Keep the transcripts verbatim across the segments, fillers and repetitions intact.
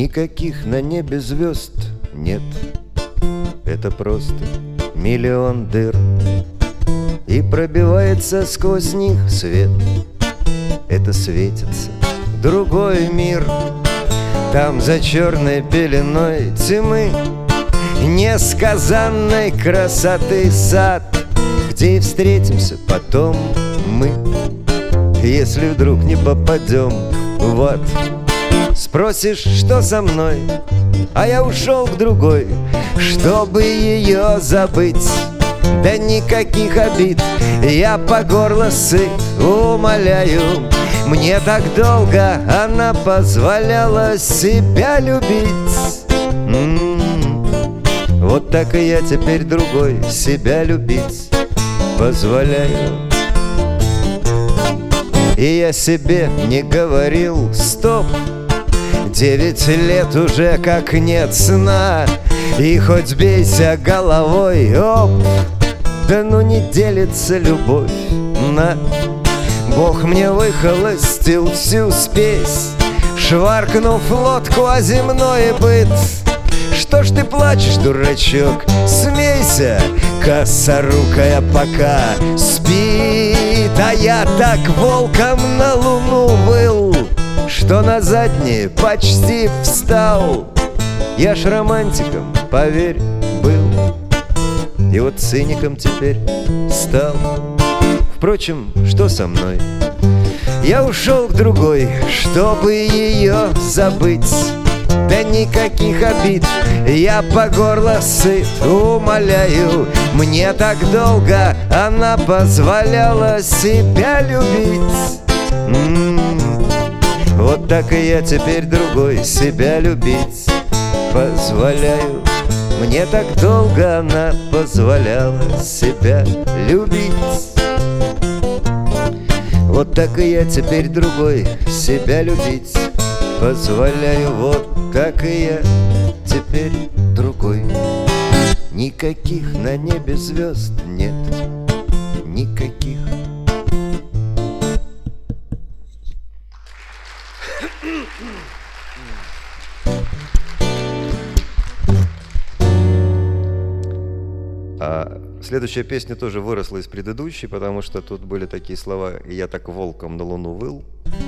Никаких на небе звезд нет. Это просто миллион дыр, и пробивается сквозь них свет. Это светится другой мир. Там за черной пеленой тьмы несказанной красоты сад, где и встретимся потом мы, если вдруг не попадем в ад. Спросишь, что со мной, а я ушел к другой, чтобы ее забыть. Да никаких обид, я по горло сыт, умоляю. Мне так долго она позволяла себя любить. М-м-м. Вот так и я теперь другой себя любить позволяю. И я себе не говорил стоп. Девять лет уже как нет сна, и хоть бейся головой, оп, да ну не делится любовь на. Бог мне выхолостил всю спесь, шваркнув лодку о земной быт. Что ж ты плачешь, дурачок, смейся, косорукая пока спит. А я так волком на луну выл, что на задние почти встал. Я ж романтиком, поверь, был, и вот циником теперь стал. Впрочем, что со мной? Я ушел к другой, чтобы ее забыть. Да никаких обид, я по горло сыт, умоляю. Мне так долго она позволяла себя любить. М-м-м. Вот так и я теперь другой себя любить позволяю. Мне так долго она позволяла себя любить. Вот так и я теперь другой себя любить позволяю. Вот так и я теперь другой. Никаких на небе звезд нет. Никаких. А следующая песня тоже выросла из предыдущей, потому что тут были такие слова: «И я так волком на луну выл».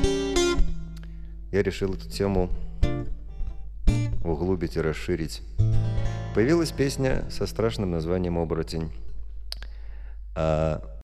Я решил эту тему углубить и расширить. Появилась песня со страшным названием «Оборотень». А